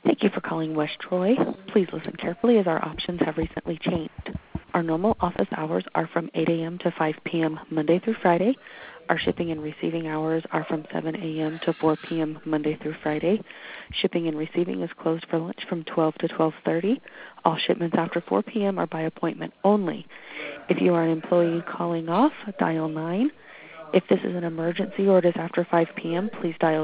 Thank you for calling West Troy. Please listen carefully as our options have recently changed. Our normal office hours are from 8 a.m. to 5 p.m. Monday through Friday. Our shipping and receiving hours are from 7 a.m. to 4 p.m. Monday through Friday. Shipping and receiving is closed for lunch from 12 to 12:30. All shipments after 4 p.m. are by appointment only. If you are an employee calling off, dial 9. If this is an emergency or it is after 5 p.m., please dial